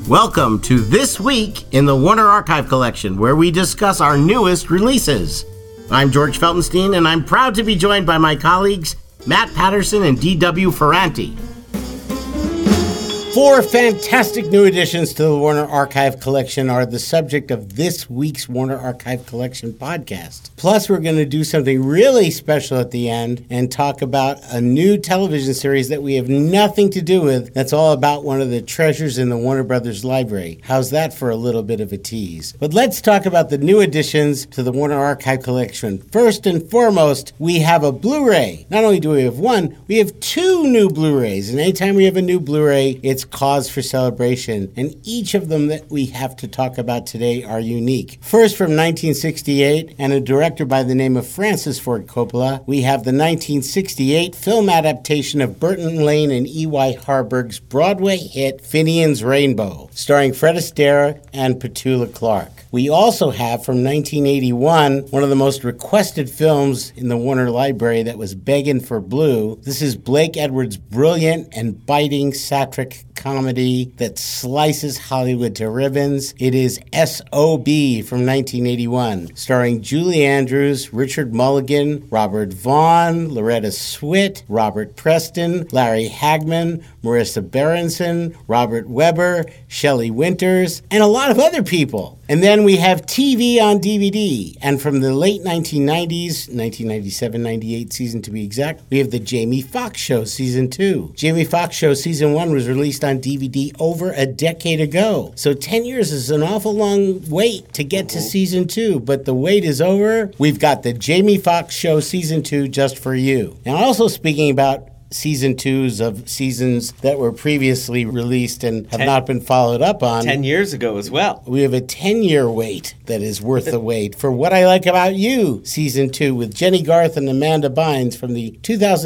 Welcome to This Week in the Warner Archive Collection, where we discuss our newest releases. I'm George Feltenstein, and I'm proud to be joined by my colleagues Matt Patterson and D.W. Ferranti. Four fantastic new additions to the Warner Archive Collection are the subject of this week's Warner Archive Collection podcast. Plus, we're going to do something really special at the end and talk about a new television series that we have nothing to do with that's all about one of the treasures in the Warner Brothers library. How's that for a little bit of a tease? But let's talk about the new additions to the Warner Archive Collection. First and foremost, we have a Blu-ray. Not only do we have one, we have two new Blu-rays. And anytime we have a new Blu-ray, it's cause for celebration, and each of them that we have to talk about today are unique. First, from 1968, and a director by the name of Francis Ford Coppola, we have the 1968 film adaptation of Burton Lane and E.Y. Harburg's Broadway hit Finian's Rainbow, starring Fred Astaire and Petula Clark. We also have, from 1981, one of the most requested films in the Warner Library that was begging for blue. This is Blake Edwards' brilliant and biting satiric comedy that slices Hollywood to ribbons. It is S.O.B. from 1981, starring Julie Andrews, Richard Mulligan, Robert Vaughn, Loretta Swit, Robert Preston, Larry Hagman, Marissa Berenson, Robert Webber, Shelley Winters, and a lot of other people. And then we have TV on DVD. And from the late 1990s, 1997-98 season to be exact, we have the Jamie Foxx Show Season 2. Jamie Foxx Show Season 1 was released on DVD over a decade ago. So 10 years is an awful long wait to get to Season 2. But the wait is over. We've got the Jamie Foxx Show Season 2 just for you. Now, also speaking about Season 2s of seasons that were previously released and have not been followed up on. 10 years ago as well. We have a 10-year wait that is worth the wait for What I Like About You, Season 2, with Jenny Garth and Amanda Bynes from the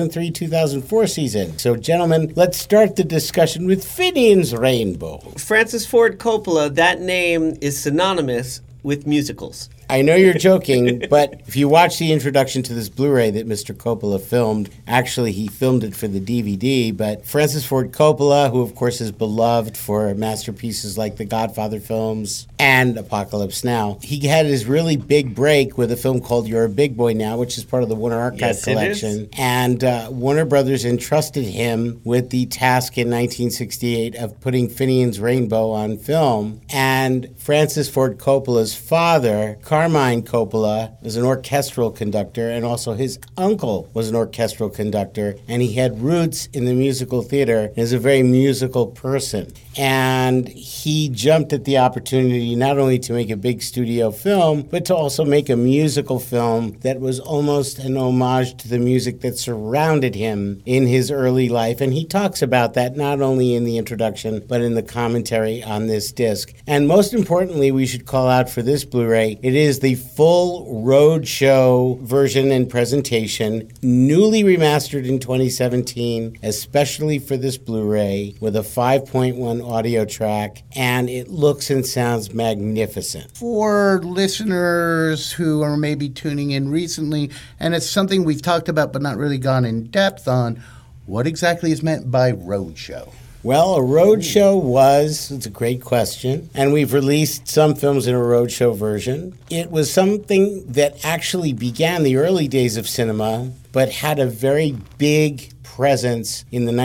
2003-2004 season. So, gentlemen, let's start the discussion with Finian's Rainbow. Francis Ford Coppola, that name is synonymous with musicals. I know you're joking, but if you watch the introduction to this Blu-ray that Mr. Coppola filmed, actually he filmed it for the DVD, but Francis Ford Coppola, who of course is beloved for masterpieces like the Godfather films and Apocalypse Now, he had his really big break with a film called You're a Big Boy Now, which is part of the Warner Archive Collection. And Warner Brothers entrusted him with the task in 1968 of putting Finian's Rainbow on film. And Francis Ford Coppola's father, Carmine Coppola, was an orchestral conductor, and also his uncle was an orchestral conductor, and he had roots in the musical theater and is a very musical person. And he jumped at the opportunity not only to make a big studio film, but to also make a musical film that was almost an homage to the music that surrounded him in his early life. And he talks about that not only in the introduction, but in the commentary on this disc. And most importantly, we should call out for this Blu-ray, it is the full roadshow version and presentation, newly remastered in 2017, especially for this Blu-ray, with a 5.1 audio track, and it looks and sounds magnificent. For listeners who are maybe tuning in recently, and it's something we've talked about but not really gone in depth on, what exactly is meant by roadshow? Well, a roadshow it's a great question, and we've released some films in a roadshow version. It was something that actually began the early days of cinema, but had a very big presence in the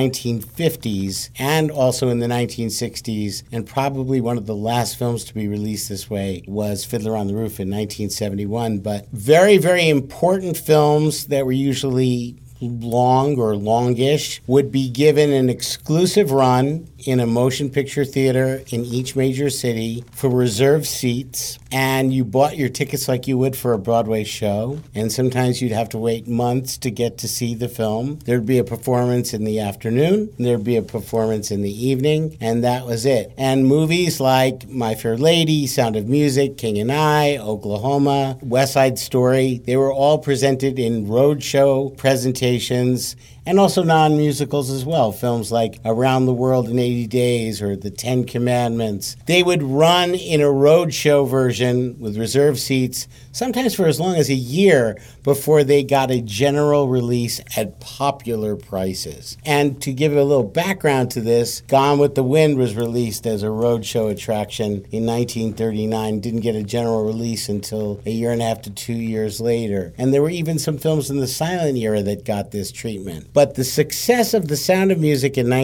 1950s and also in the 1960s, and probably one of the last films to be released this way was Fiddler on the Roof in 1971. But very, very important films that were usually long or longish would be given an exclusive run in a motion picture theater in each major city for reserved seats, and you bought your tickets like you would for a Broadway show, and sometimes you'd have to wait months to get to see the film. There'd be a performance in the afternoon, there'd be a performance in the evening, and that was it. And movies like My Fair Lady, Sound of Music, King and I, Oklahoma, West Side Story, they were all presented in roadshow presentations animations, and also non-musicals as well. Films like Around the World in 80 Days or The Ten Commandments. They would run in a roadshow version with reserved seats, sometimes for as long as a year, before they got a general release at popular prices. And to give a little background to this, Gone with the Wind was released as a roadshow attraction in 1939, didn't get a general release until a year and a half to 2 years later. And there were even some films in the silent era that got this treatment. But the success of The Sound of Music in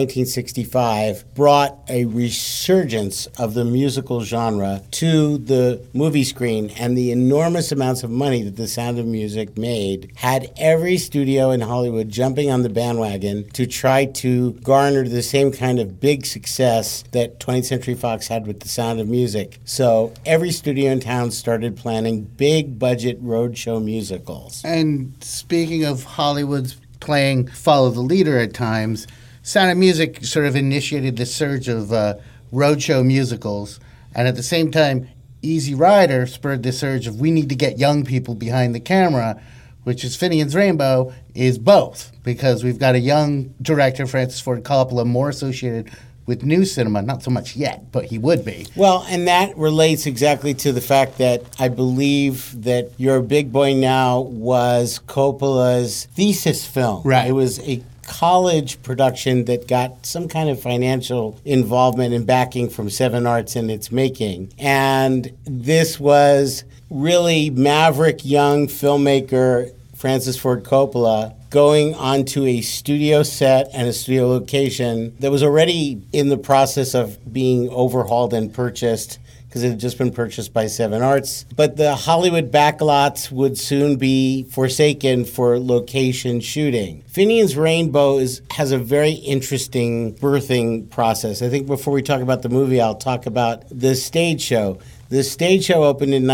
1965 brought a resurgence of the musical genre to the movie screen, and the enormous amounts of money that The Sound of Music made had every studio in Hollywood jumping on the bandwagon to try to garner the same kind of big success that 20th Century Fox had with The Sound of Music. So every studio in town started planning big budget roadshow musicals. And speaking of Hollywood's playing follow the leader at times, Sound of Music sort of initiated the surge of roadshow musicals, and at the same time, Easy Rider spurred the surge of we need to get young people behind the camera, which is Finian's Rainbow is both, because we've got a young director, Francis Ford Coppola, more associated with new cinema, not so much yet, but he would be. Well, and that relates exactly to the fact that I believe that You're a Big Boy Now was Coppola's thesis film. Right. It was a college production that got some kind of financial involvement and backing from Seven Arts in its making. And this was really maverick young filmmaker Francis Ford Coppola going onto a studio set and a studio location that was already in the process of being overhauled and purchased because it had just been purchased by Seven Arts. But the Hollywood backlots would soon be forsaken for location shooting. Finian's Rainbow has a very interesting birthing process. I think before we talk about the movie, I'll talk about the stage show. The stage show opened in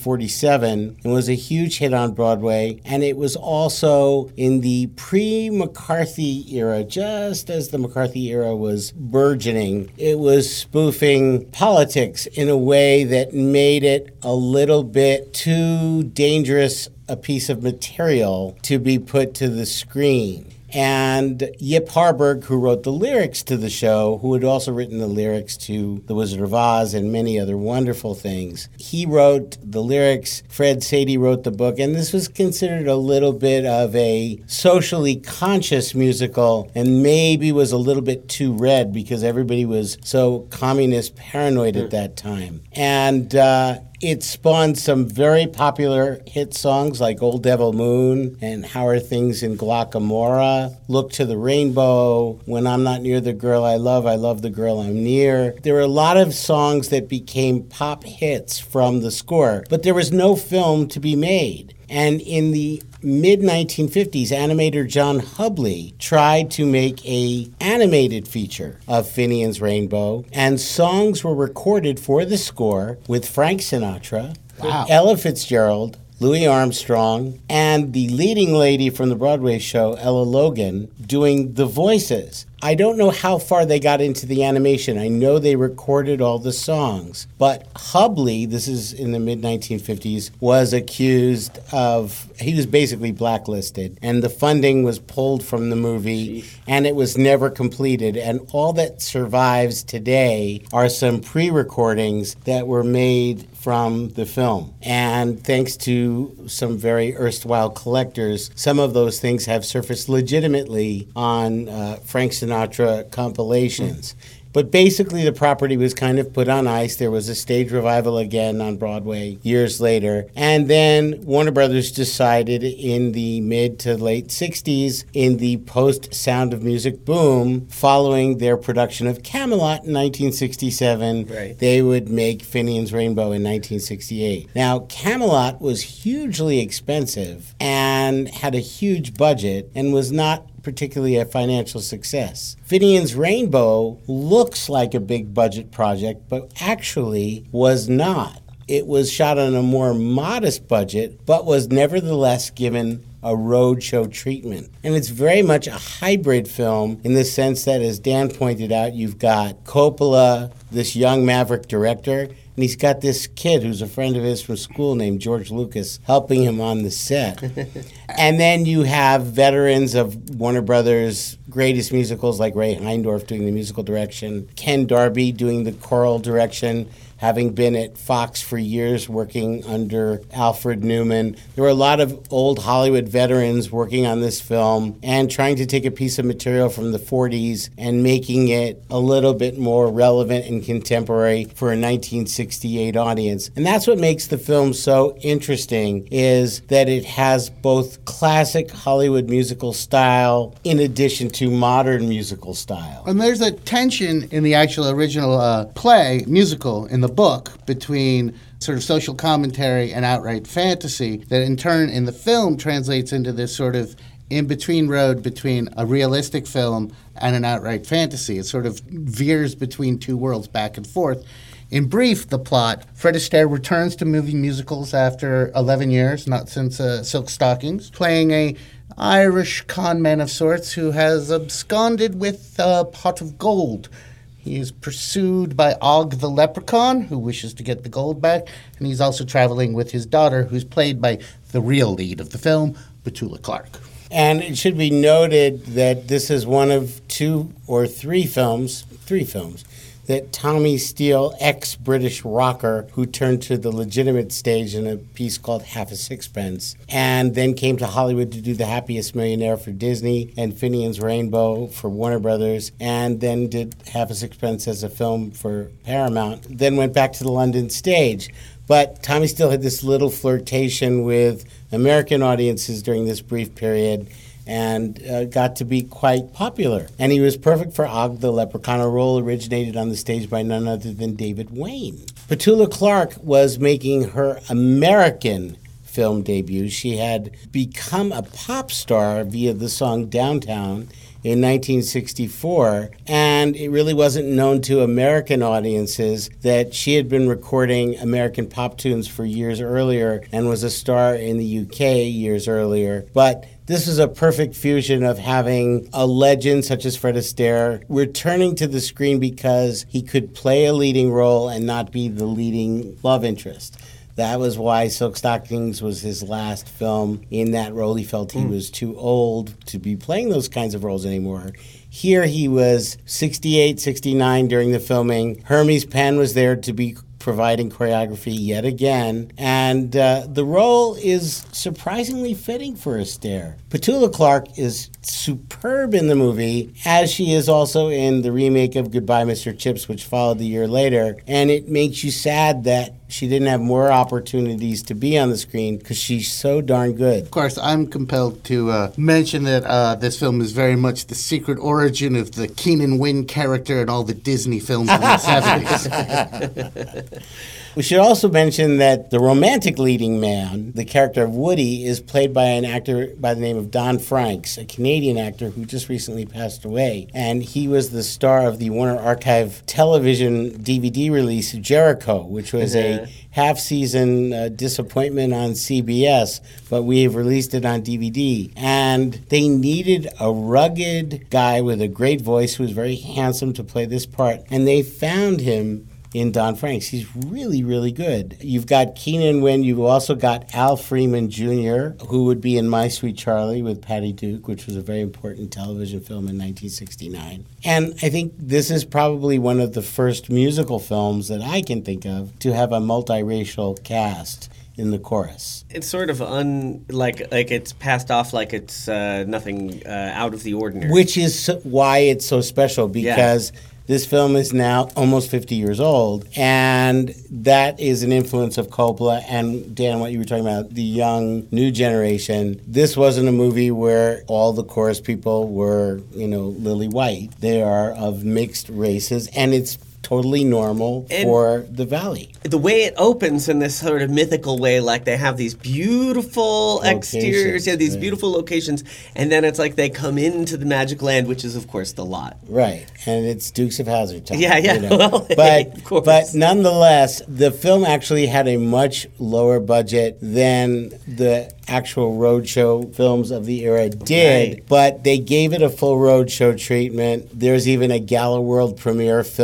1947 and was a huge hit on Broadway, and it was also in the pre-McCarthy era, just as the McCarthy era was burgeoning. It was spoofing politics in a way that made it a little bit too dangerous a piece of material to be put to the screen. And Yip Harburg, who wrote the lyrics to the show, who had also written the lyrics to The Wizard of Oz and many other wonderful things, he wrote the lyrics. Fred Sadie wrote the book, and this was considered a little bit of a socially conscious musical and maybe was a little bit too red because everybody was so communist paranoid at that time. And it spawned some very popular hit songs like Old Devil Moon and How Are Things in Glockamora, Look to the Rainbow, When I'm Not Near the Girl I Love the Girl I'm Near. There were a lot of songs that became pop hits from the score, but there was no film to be made. And in the mid-1950s, animator John Hubley tried to make an animated feature of Finian's Rainbow, and songs were recorded for the score with Frank Sinatra, Ella Fitzgerald, Louis Armstrong, and the leading lady from the Broadway show, Ella Logan, doing the voices. I don't know how far they got into the animation. I know they recorded all the songs. But Hubley, this is in the mid-1950s, was accused of, he was basically blacklisted. And the funding was pulled from the movie, and it was never completed. And all that survives today are some pre-recordings that were made from the film. And thanks to some very erstwhile collectors, some of those things have surfaced legitimately on Frank Sinatra compilations. But basically, the property was kind of put on ice. There was a stage revival again on Broadway years later. And then Warner Brothers decided in the mid to late 60s, in the post-Sound of Music boom, following their production of Camelot in 1967, they would make Finian's Rainbow in 1968. Now, Camelot was hugely expensive and had a huge budget and was not particularly a financial success. Finian's Rainbow looks like a big budget project, but actually was not. It was shot on a more modest budget, but was nevertheless given a roadshow treatment. And it's very much a hybrid film in the sense that, as Dan pointed out, you've got Coppola, this young maverick director, and he's got this kid who's a friend of his from school named George Lucas helping him on the set. And then you have veterans of Warner Brothers' greatest musicals like Ray Heindorf doing the musical direction, Ken Darby doing the choral direction, having been at Fox for years working under Alfred Newman. There were a lot of old Hollywood veterans working on this film and trying to take a piece of material from the 40s and making it a little bit more relevant and contemporary for a 1968 audience. And that's what makes the film so interesting, is that it has both classic Hollywood musical style in addition to modern musical style. And there's a tension in the actual original musical in the book between sort of social commentary and outright fantasy that in turn in the film translates into this sort of in-between road between a realistic film and an outright fantasy. It sort of veers between two worlds back and forth. In brief, the plot, Fred Astaire returns to movie musicals after 11 years, not since Silk Stockings, playing a Irish con man of sorts who has absconded with a pot of gold. He is pursued by Og the Leprechaun, who wishes to get the gold back, and he's also traveling with his daughter, who's played by the real lead of the film, Petula Clark. And it should be noted that this is one of three films, that Tommy Steele, ex-British rocker, who turned to the legitimate stage in a piece called Half a Sixpence, and then came to Hollywood to do The Happiest Millionaire for Disney and Finian's Rainbow for Warner Brothers, and then did Half a Sixpence as a film for Paramount, then went back to the London stage. But Tommy Steele had this little flirtation with American audiences during this brief period, and got to be quite popular. And he was perfect for Og the Leprechaun, a role originated on the stage by none other than David Wayne. Petula Clark was making her American film debut. She had become a pop star via the song Downtown in 1964, and it really wasn't known to American audiences that she had been recording American pop tunes for years earlier and was a star in the UK years earlier. But this is a perfect fusion of having a legend such as Fred Astaire returning to the screen because he could play a leading role and not be the leading love interest. That was why Silk Stockings was his last film in that role. He felt he was too old to be playing those kinds of roles anymore. Here he was 68, 69 during the filming. Hermes Penn was there to be providing choreography yet again, and the role is surprisingly fitting for Astaire. Petula Clark is superb in the movie, as she is also in the remake of Goodbye, Mr. Chips, which followed the year later, and it makes you sad that she didn't have more opportunities to be on the screen because she's so darn good. Of course, I'm compelled to mention that this film is very much the secret origin of the Keenan Wynn character in all the Disney films in the 70s. We should also mention that the romantic leading man, the character of Woody, is played by an actor by the name of Don Franks, a Canadian actor who just recently passed away. And he was the star of the Warner Archive television DVD release, Jericho, which was a half-season disappointment on CBS, but we have released it on DVD. And they needed a rugged guy with a great voice who was very handsome to play this part. And they found him in Don Franks. He's really, really good. You've got Keenan Wynn. You've also got Al Freeman Jr., who would be in My Sweet Charlie with Patty Duke, which was a very important television film in 1969. And I think this is probably one of the first musical films that I can think of to have a multiracial cast in the chorus. It's sort of like it's passed off like it's nothing out of the ordinary. Which is why it's so special, because this film is now almost 50 years old, and that is an influence of Coppola and, Dan, what you were talking about, the young, new generation. This wasn't a movie where all the chorus people were, lily white. They are of mixed races, and it's totally normal for the Valley. The way it opens in this sort of mythical way, like they have these beautiful exteriors, these beautiful locations, and then it's like they come into the magic land, which is, of course, the lot. Right, and it's Dukes of Hazzard time. Well, but, of course. But nonetheless, the film actually had a much lower budget than the actual roadshow films of the era did, but they gave it a full roadshow treatment. There's even a Gala World premiere film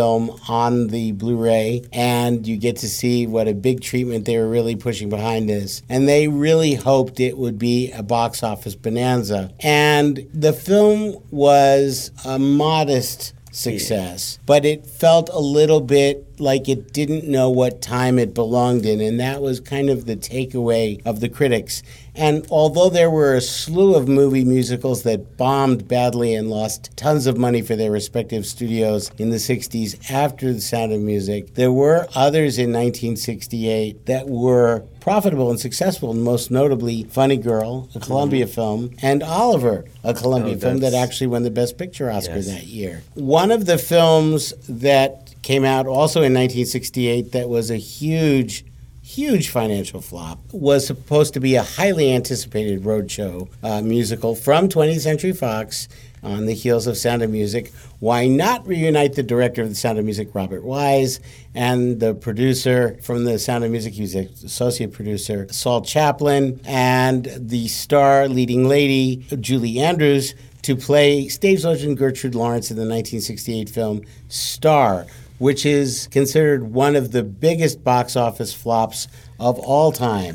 on the Blu-ray, and you get to see what a big treatment they were really pushing behind this. And they really hoped it would be a box office bonanza. And the film was a modest success, but it felt a little bit like it didn't know what time it belonged in, and that was kind of the takeaway of the critics. And although there were a slew of movie musicals that bombed badly and lost tons of money for their respective studios in the 60s after The Sound of Music, there were others in 1968 that were profitable and successful, most notably Funny Girl, a Columbia film, and Oliver, a Columbia film that actually won the Best Picture Oscar that year. One of the films that came out also in 1968 that was a huge financial flop was supposed to be a highly anticipated roadshow musical from 20th Century Fox on the heels of Sound of Music. Why not reunite the director of The Sound of Music, Robert Wise, and the producer from The Sound of Music, he was an associate producer, Saul Chaplin, and the star leading lady, Julie Andrews, to play stage legend Gertrude Lawrence in the 1968 film Star, which is considered one of the biggest box office flops of all time,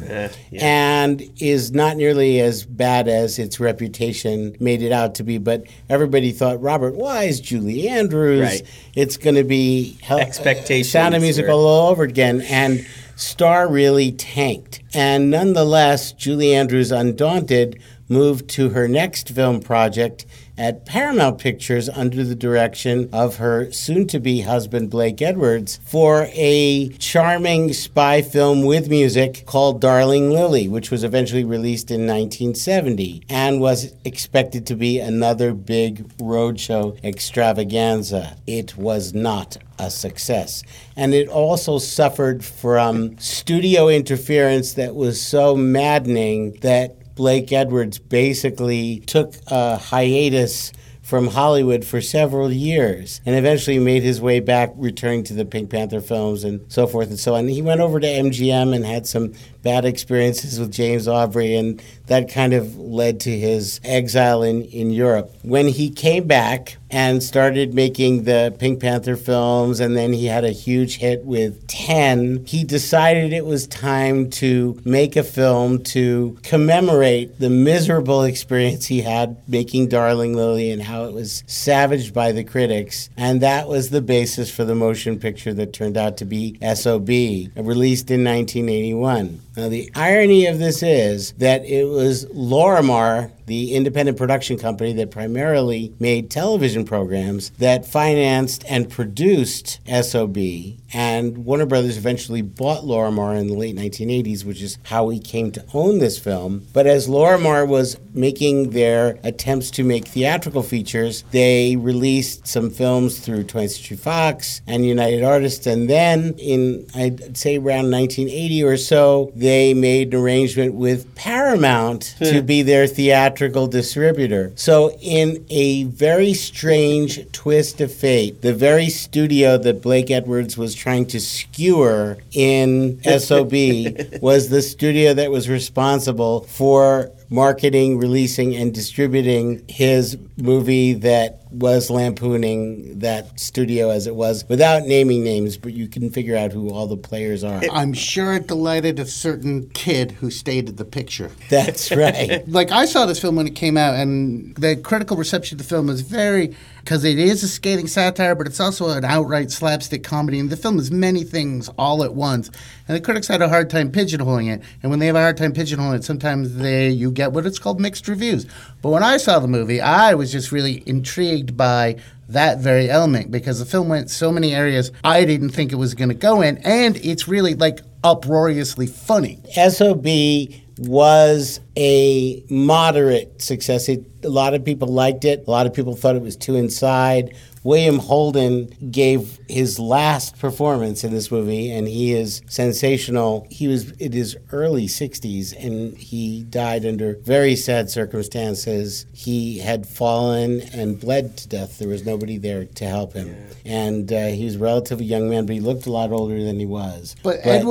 and is not nearly as bad as its reputation made it out to be. But everybody thought, Robert Wise, Julie Andrews, it's going to be expectations. Sound of Music all over again. And Star really tanked. And nonetheless, Julie Andrews, undaunted, moved to her next film project at Paramount Pictures under the direction of her soon-to-be husband, Blake Edwards, for a charming spy film with music called Darling Lily, which was eventually released in 1970 and was expected to be another big roadshow extravaganza. It was not a success. And it also suffered from studio interference that was so maddening that Blake Edwards basically took a hiatus from Hollywood for several years and eventually made his way back, returning to the Pink Panther films and so forth and so on. He went over to MGM and had some bad experiences with James Aubrey, and that kind of led to his exile in Europe. When he came back and started making the Pink Panther films, and then he had a huge hit with 10, he decided it was time to make a film to commemorate the miserable experience he had making Darling Lily and how it was savaged by the critics. And that was the basis for the motion picture that turned out to be S.O.B., released in 1981. Now, the irony of this is that it was Lorimar, the independent production company that primarily made television programs, that financed and produced S.O.B., and Warner Brothers eventually bought Lorimar in the late 1980s, which is how we came to own this film. But as Lorimar was making their attempts to make theatrical features, they released some films through 20th Century Fox and United Artists, and then in, I'd say around 1980 or so, they made an arrangement with Paramount to be their theatrical distributor. So in a very strange twist of fate, the very studio that Blake Edwards was trying to skewer in S.O.B. was the studio that was responsible for marketing, releasing, and distributing his movie that was lampooning that studio as it was, without naming names, but you can figure out who all the players are. I'm sure it delighted a certain kid who stayed at the picture. That's right. Like, I saw this film when it came out, and the critical reception of the film was very, because it is a scathing satire, but it's also an outright slapstick comedy, and the film is many things all at once. And the critics had a hard time pigeonholing it, and when they have a hard time pigeonholing it, sometimes you get what it's called mixed reviews. But when I saw the movie, I was just really intrigued by that very element, because the film went so many areas I didn't think it was going to go in, and it's really like uproariously funny. S.O.B. was a moderate success. A lot of people liked it. A lot of people thought it was too inside. William Holden gave his last performance in this movie, and he is sensational. He was in his early 60s, and he died under very sad circumstances. He had fallen and bled to death. There was nobody there to help him. And he was a relatively young man, but he looked a lot older than he was. But Edwards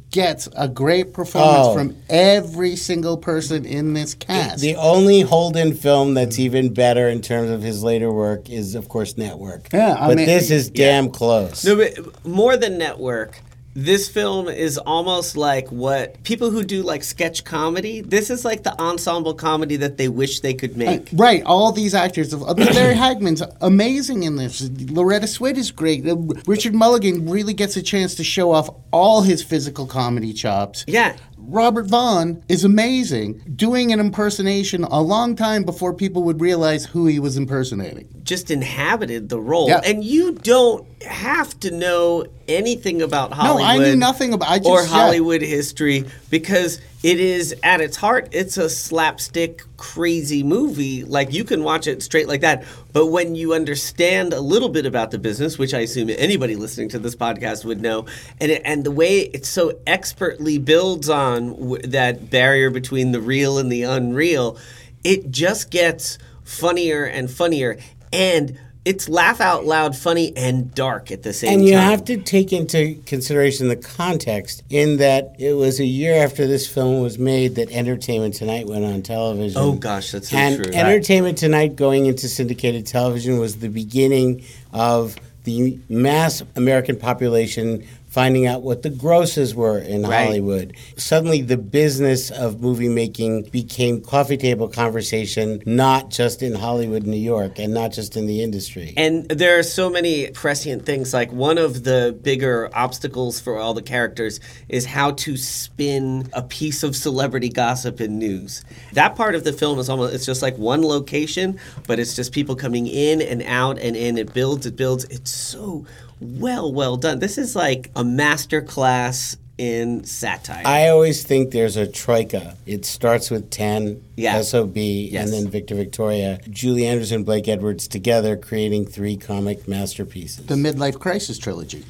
gets a great performance from every single person in this cast. The only Holden film that's even better in terms of his later work is, of course, Network. Yeah, but this is damn close. No, but more than Network, this film is almost like what people who do like sketch comedy, this is like the ensemble comedy that they wish they could make. Right. All these actors. Larry Hagman's amazing in this. Loretta Swit is great. Richard Mulligan really gets a chance to show off all his physical comedy chops. Yeah. Robert Vaughn is amazing, doing an impersonation a long time before people would realize who he was impersonating. Just inhabited the role. Yeah. And you don't have to know anything about Hollywood. No, I knew nothing about Hollywood history, because it is, at its heart, it's a slapstick, crazy movie. Like, you can watch it straight like that. But when you understand a little bit about the business, which I assume anybody listening to this podcast would know, and the way it so expertly builds on that barrier between the real and the unreal, it just gets funnier and funnier. And it's laugh out loud funny and dark at the same time. And you have to take into consideration the context in that it was a year after this film was made that Entertainment Tonight went on television. Oh, gosh, that's so and true. Entertainment Tonight going into syndicated television was the beginning of the mass American population finding out what the grosses were in Hollywood. Suddenly, the business of movie making became coffee table conversation, not just in Hollywood, New York, and not just in the industry. And there are so many prescient things. Like, one of the bigger obstacles for all the characters is how to spin a piece of celebrity gossip in news. That part of the film is it's just like one location, but it's just people coming in and out and in. It builds. It's so well done. This is like a master class in satire. I always think there's a troika. It starts with 10, SOB, yes, and then Victor Victoria. Julie Andrews and Blake Edwards together creating 3 comic masterpieces. The Midlife Crisis trilogy.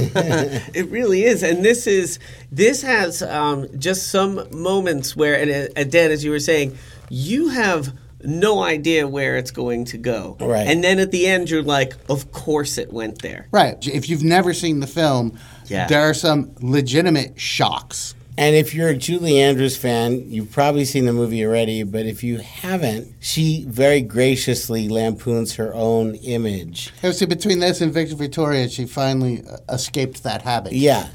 It really is. And this has just some moments where, and Dan, as you were saying, you have no idea where it's going to go. Right. And then at the end, you're like, of course it went there. Right. If you've never seen the film, there are some legitimate shocks. And if you're a Julie Andrews fan, you've probably seen the movie already, but if you haven't, she very graciously lampoons her own image. So between this and Victor Victoria, she finally escaped that habit. Yeah.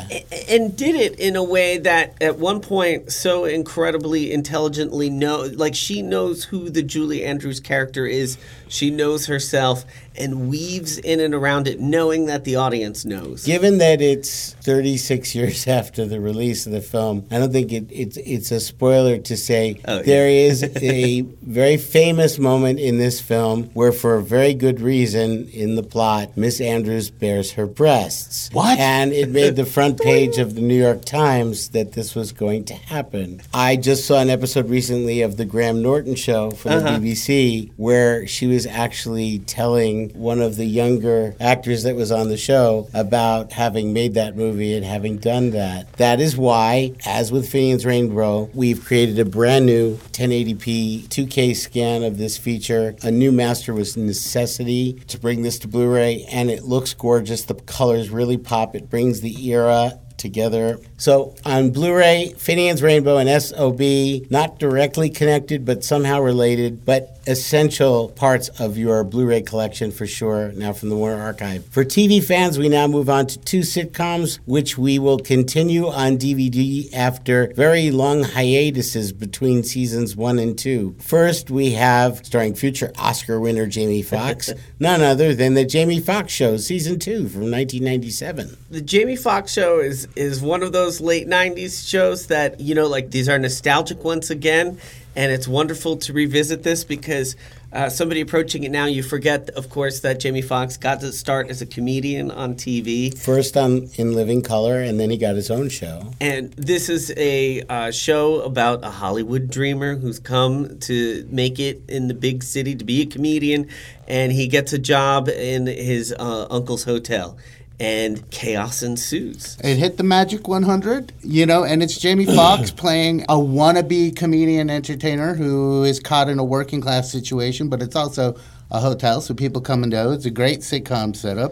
And did it in a way that at one point so incredibly intelligently she knows who the Julie Andrews character is. She knows herself and weaves in and around it, knowing that the audience knows. Given that it's 36 years after the release of the film, I don't think it's a spoiler to say there is a very famous moment in this film where, for a very good reason in the plot, Miss Andrews bares her breasts. What? And it made the front page of the New York Times that this was going to happen. I just saw an episode recently of the Graham Norton Show for the BBC where she was actually telling one of the younger actors that was on the show about having made that movie and having done that. That is why, as with Finian's Rainbow, we've created a brand new 1080p 2K scan of this feature. A new master was a necessity to bring this to Blu-ray, and it looks gorgeous. The colors really pop. It brings the era together. So on Blu-ray, Finian's Rainbow and SOB, not directly connected, but somehow related, but essential parts of your Blu-ray collection for sure, now from the Warner Archive. For TV fans, we now move on to 2 sitcoms, which we will continue on DVD after very long hiatuses between seasons 1 and 2. First, we have, starring future Oscar winner Jamie Foxx, none other than The Jamie Foxx Show, season 2 from 1997. The Jamie Foxx Show is one of those late 90s shows that, these are nostalgic once again, and it's wonderful to revisit this because somebody approaching it now, you forget, of course, that Jamie Foxx got to start as a comedian on TV. First in Living Color, and then he got his own show. And this is a show about a Hollywood dreamer who's come to make it in the big city to be a comedian, and he gets a job in his uncle's hotel. And chaos ensues. It hit the Magic 100, and it's Jamie Foxx playing a wannabe comedian entertainer who is caught in a working class situation, but it's also a hotel, so people come and go. It's a great sitcom setup.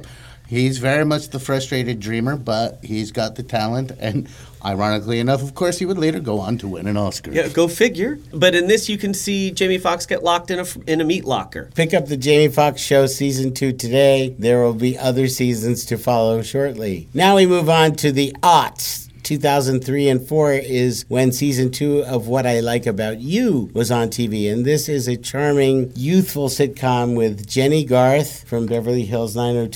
He's very much the frustrated dreamer, but he's got the talent. And ironically enough, of course, he would later go on to win an Oscar. Yeah, go figure. But in this, you can see Jamie Foxx get locked in a meat locker. Pick up the Jamie Foxx Show Season 2 today. There will be other seasons to follow shortly. Now we move on to the aughts. 2003 and 4 is when season 2 of What I Like About You was on TV. And this is a charming, youthful sitcom with Jenny Garth from Beverly Hills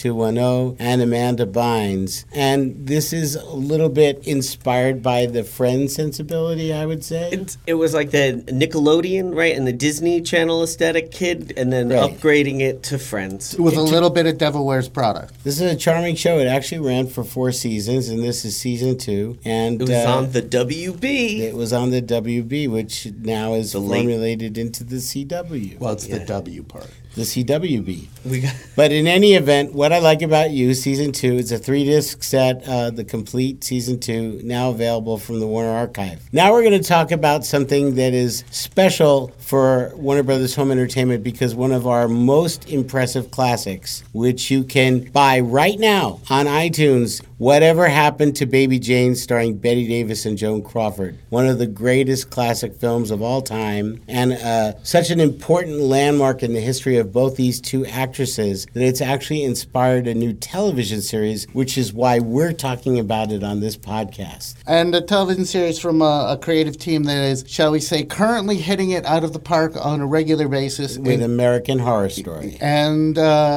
90210 and Amanda Bynes. And this is a little bit inspired by the Friends sensibility, I would say. It was like the Nickelodeon, right, and the Disney Channel aesthetic kid, and then upgrading it to Friends. With a little bit of Devil Wears Prada. This is a charming show. It actually ran for 4 seasons, and this is season 2. And it was on the WB. It was on the WB, which now is formulated into the CW. Well, it's the W part. The CWB. But in any event, What I Like About You, Season 2, it's a 3-disc set, the complete Season 2, now available from the Warner Archive. Now we're going to talk about something that is special for Warner Brothers Home Entertainment because one of our most impressive classics, which you can buy right now on iTunes, Whatever Happened to Baby Jane, starring Bette Davis and Joan Crawford. One of the greatest classic films of all time, and such an important landmark in the history of both these two actresses that it's actually inspired a new television series, which is why we're talking about it on this podcast. And a television series from a creative team that is, shall we say, currently hitting it out of the park on a regular basis. With American Horror Story. And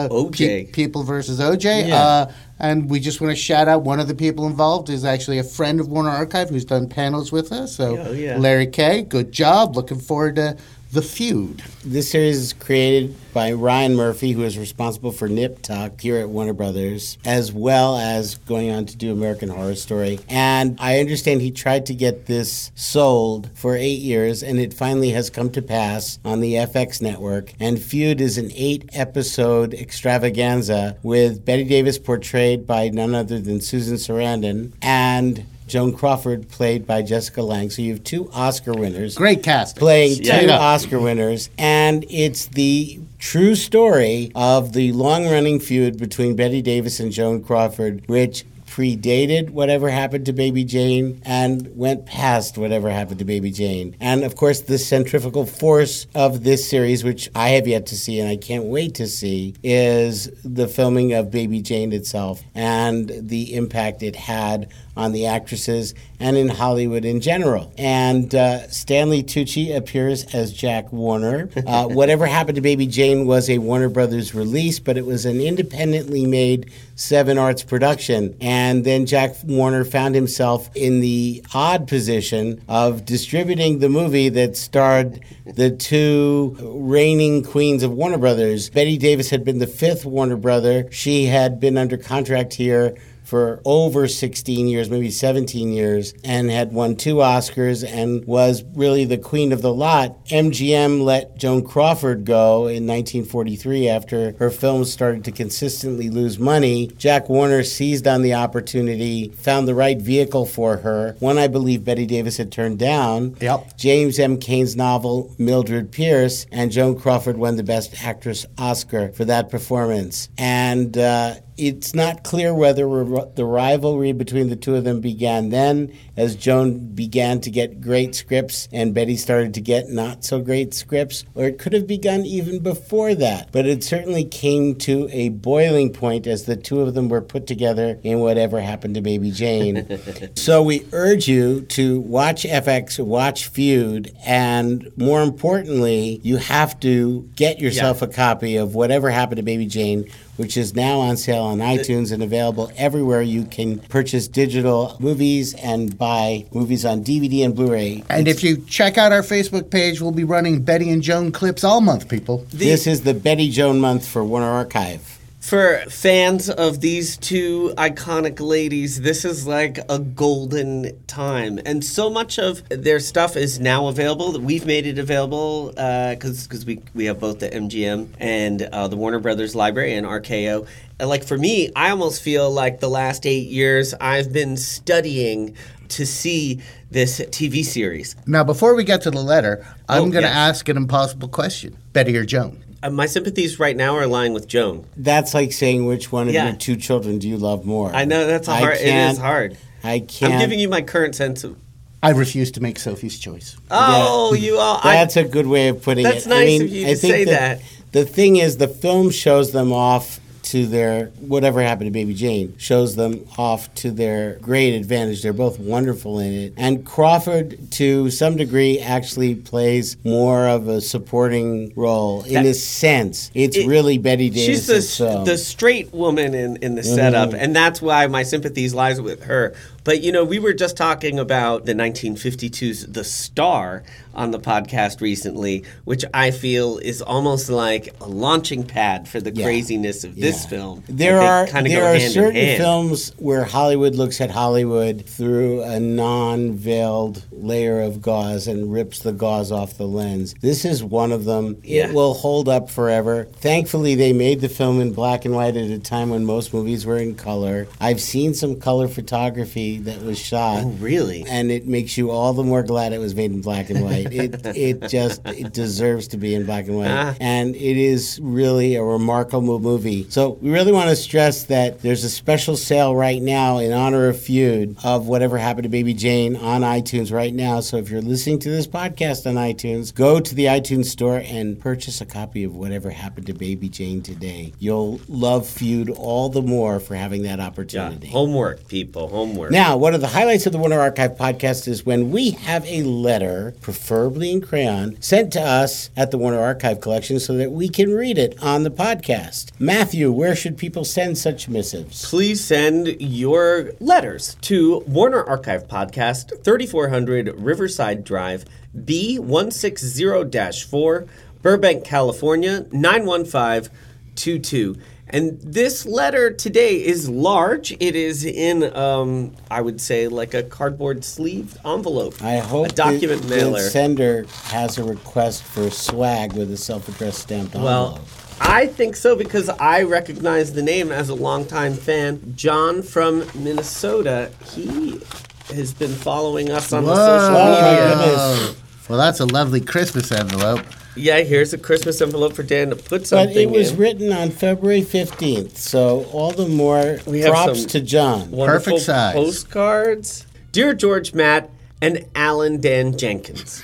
OJ. People versus OJ. Yeah. And we just want to shout out one of the people involved is actually a friend of Warner Archive who's done panels with us. So Larry Kay, good job. Looking forward to The Feud. This series is created by Ryan Murphy, who is responsible for Nip Tuck here at Warner Brothers, as well as going on to do American Horror Story. And I understand he tried to get this sold for 8 years, and it finally has come to pass on the FX network. And Feud is an 8-episode extravaganza with Bette Davis portrayed by none other than Susan Sarandon and Joan Crawford, played by Jessica Lange. So you have 2 Oscar winners. Great cast. Playing 2 Oscar winners. And it's the true story of the long-running feud between Bette Davis and Joan Crawford, which predated Whatever Happened to Baby Jane and went past Whatever Happened to Baby Jane. And, of course, the centrifugal force of this series, which I have yet to see and I can't wait to see, is the filming of Baby Jane itself and the impact it had on the actresses and in Hollywood in general. And Stanley Tucci appears as Jack Warner. Whatever Happened to Baby Jane was a Warner Brothers release, but it was an independently made Seven Arts production. And then Jack Warner found himself in the odd position of distributing the movie that starred the 2 reigning queens of Warner Brothers. Bette Davis had been the 5th Warner brother. She had been under contract here for over 16 years, maybe 17 years, and had won 2 Oscars and was really the queen of the lot. MGM let Joan Crawford go in 1943 after her films started to consistently lose money. Jack Warner seized on the opportunity, found the right vehicle for her, one I believe Bette Davis had turned down. Yep. James M. Cain's novel, Mildred Pierce, and Joan Crawford won the Best Actress Oscar for that performance. And it's not clear whether the rivalry between the 2 of them began then, as Joan began to get great scripts and Bette started to get not so great scripts, or it could have begun even before that. But it certainly came to a boiling point as the 2 of them were put together in Whatever Happened to Baby Jane. So we urge you to watch FX, watch Feud, and more importantly, you have to get yourself a copy of Whatever Happened to Baby Jane, which is now on sale on iTunes and available everywhere you can purchase digital movies and buy movies on DVD and Blu-ray. And if you check out our Facebook page, we'll be running Bette and Joan clips all month, people. This is the Bette Joan month for Warner Archive. For fans of these 2 iconic ladies, this is like a golden time. And so much of their stuff is now available. We've made it available because we have both the MGM and the Warner Brothers Library and RKO. And like for me, I almost feel like the last 8 years I've been studying to see this TV series. Now, before we get to the letter, I'm going to ask an impossible question. Bette or Joan? My sympathies right now are lying with Joan. That's like saying which one of Yeah. your two children do you love more. I know that's hard. It is hard. I can't. I'm giving you my current sense of. I refuse to make Sophie's choice. Oh, you all. That's a good way of putting That's it. nice of you to say that. The thing is, the film shows them off to their, whatever happened to Baby Jane, shows them off to their great advantage. They're both wonderful in it. And Crawford, to some degree, actually plays more of a supporting role in a sense. It's really Betty Davis. She's the straight woman in the setup, and that's why my sympathies lies with her. But, you know, we were just talking about the 1952's The Star on the podcast recently, which I feel is almost like a launching pad for the craziness of this film. There are hand certain in hand. films where Hollywood looks at Hollywood through a non-veiled layer of gauze and rips the gauze off the lens. This is one of them. Yeah. It will hold up forever. Thankfully, they made the film in black and white at a time when most movies were in color. I've seen some color photography that was shot. Oh, really? And it makes you all the more glad it was made in black and white. It deserves to be in black and white. And it is really a remarkable movie. So we really want to stress that there's a special sale right now in honor of Feud of Whatever Happened to Baby Jane on iTunes right now. So if you're listening to this podcast on iTunes, go to the iTunes store and purchase a copy of Whatever Happened to Baby Jane today. You'll love Feud all the more for having that opportunity. Homework, people, homework. Now, one of the highlights of the Warner Archive podcast is when we have a letter, preferably in crayon, sent to us at the Warner Archive Collection so that we can read it on the podcast. Matthew, where should people send such missives? Please send your letters to Warner Archive Podcast, 3400 Riverside Drive, B160-4, Burbank, California, 91522. And this letter today is large. It is in, I would say, like a cardboard sleeved envelope. I hope a document the mailer. sender has a request for swag with a self-addressed stamped envelope. Well, I think so because I recognize the name as a longtime fan. John from Minnesota, he has been following us on the social media. Well, that's a lovely Christmas envelope. Yeah, here's a Christmas envelope for Dan to put something But it was in. written on February 15th, so all the more We have props some to John. Wonderful Perfect size. postcards. Dear George, Matt, and Alan Dan Jenkins.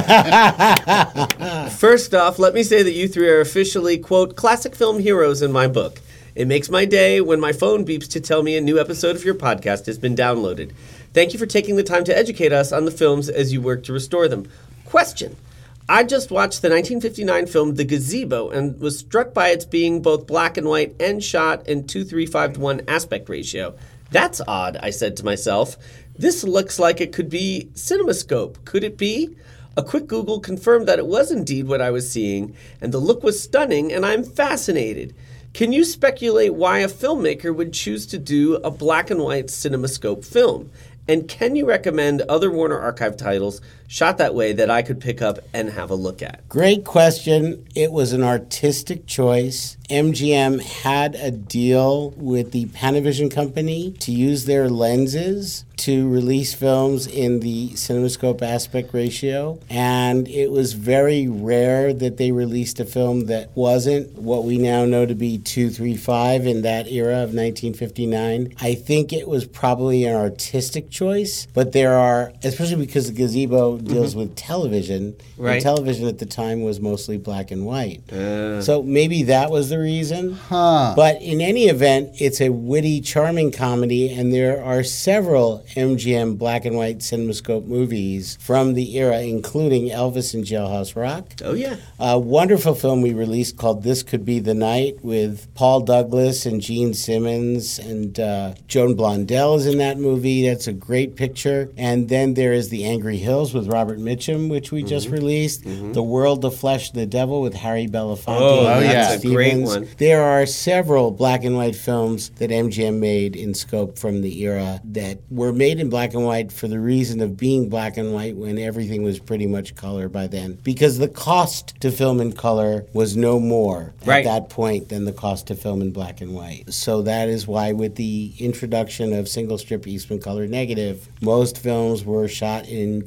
First off, let me say that you three are officially, quote, classic film heroes in my book. It makes my day when my phone beeps to tell me a new episode of your podcast has been downloaded. Thank you for taking the time to educate us on the films as you work to restore them. Question. I just watched the 1959 film The Gazebo and was struck by its being both black and white and shot in 2:3:5:1 aspect ratio. That's odd, I said to myself. This looks like it could be CinemaScope. Could it be? A quick Google confirmed that it was indeed what I was seeing, and the look was stunning, and I'm fascinated. Can you speculate why a filmmaker would choose to do a black and white CinemaScope film? And can you recommend other Warner Archive titles shot that way that I could pick up and have a look at? Great question. It was an artistic choice. MGM had a deal with the Panavision company to use their lenses to release films in the CinemaScope aspect ratio. And it was very rare that they released a film that wasn't what we now know to be 2:3:5 in that era of 1959. I think it was probably an artistic choice, but there are, especially because the Gazebo deals with television, Right. and television at the time was mostly black and white. So maybe that was the reason. But in any event, it's a witty, charming comedy, and there are several MGM black and white CinemaScope movies from the era, including Elvis and Jailhouse Rock. Oh, yeah. A wonderful film we released called This Could Be the Night with Paul Douglas and Gene Simmons, and Joan Blondell is in that movie. That's a great picture. And then there is The Angry Hills with Robert Mitchum, which we just released. The World, the Flesh, the Devil with Harry Belafonte. Oh, and yeah. Matt That's a great Stevens. one. There are several black and white films that MGM made in scope from the era that were made in black and white for the reason of being black and white when everything was pretty much color by then. Because the cost to film in color was no more at Right. that point than the cost to film in black and white. So that is why with the introduction of single strip Eastman color negative, most films were shot in color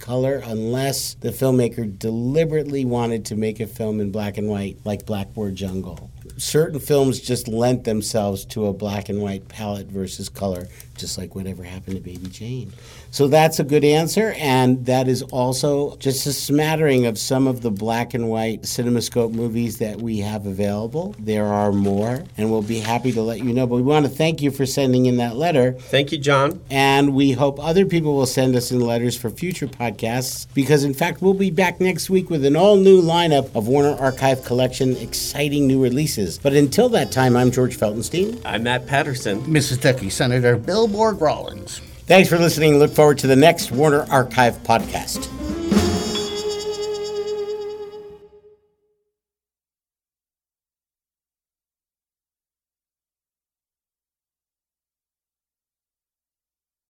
unless the filmmaker deliberately wanted to make a film in black and white, like Blackboard Jungle. Certain films just lent themselves to a black and white palette versus color, just like whatever happened to Baby Jane. So that's a good answer, and that is also just a smattering of some of the black and white CinemaScope movies that we have available. There are more, and we'll be happy to let you know. But we want to thank you for sending in that letter. Thank you, John. And we hope other people will send us in letters for future podcasts, because in fact we'll be back next week with an all-new lineup of Warner Archive Collection exciting new releases. But until that time, I'm George Feltenstein. I'm Matt Patterson. Mississippi Senator Billboard Rollins. Thanks for listening. Look forward to the next Warner Archive podcast.